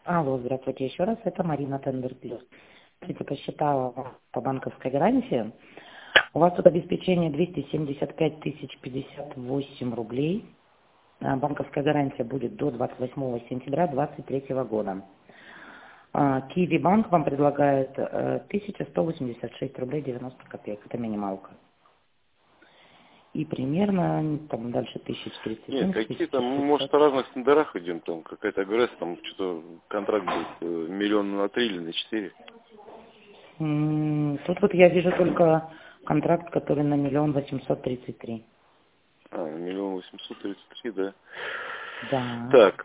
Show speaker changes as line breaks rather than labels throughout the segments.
Алло, здравствуйте еще раз. Это Марина Тендер Плюс. Смотрите, посчитала по банковской гарантии. У вас тут обеспечение 275 тысяч 58 рублей. Банковская гарантия будет до 28 сентября 2023 года. Киви банк вам предлагает 1186 рублей 90 копеек. Это минималка. И примерно там дальше 1470.
Нет, какие там, может, о разных тендерах идем, там какая-то ГРЭС, там что-то контракт будет миллион на 3 или на 4.
Тут вот я вижу только контракт, который на 1 833 000.
Миллион 833, да?
Да.
Так,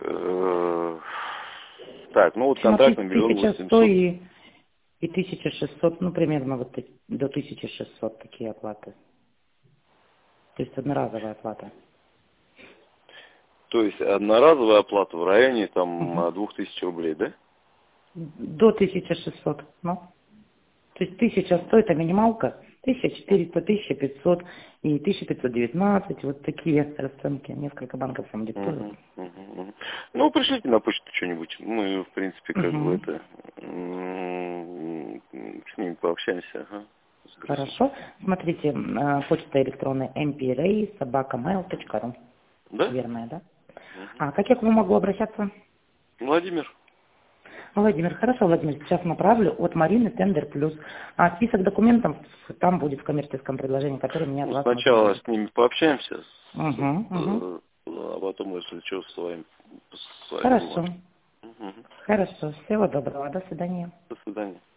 так, ну вот контракт на 1
1100
800.
и 1600, ну примерно вот до 1600 такие оплаты. То есть одноразовая оплата.
То есть одноразовая оплата в районе там
Угу.
2000 рублей, да?
До 1600, ну. То есть 1100 это минималка, 1400, 1500 и 1519, вот такие расценки. Несколько банков вам диктуют.
Ну, пришлите на почту что-нибудь. Мы, в принципе, как бы
Угу.
это с ними пообщаемся. Ага.
Хорошо. Смотрите, почта электронная mprey@mail.ru.
Да?
Верная, да? А как я к вам могу обращаться?
Владимир.
Владимир, хорошо, Владимир, сейчас направлю от Марины Тендер Плюс. А список документов там будет в коммерческом предложении, которое меня от
Ну,
вас нужно
сначала
будет.
с ними пообщаемся,
Угу.
а потом, если что, с вами
Хорошо.
Угу.
Хорошо. Всего доброго. До свидания.
До свидания.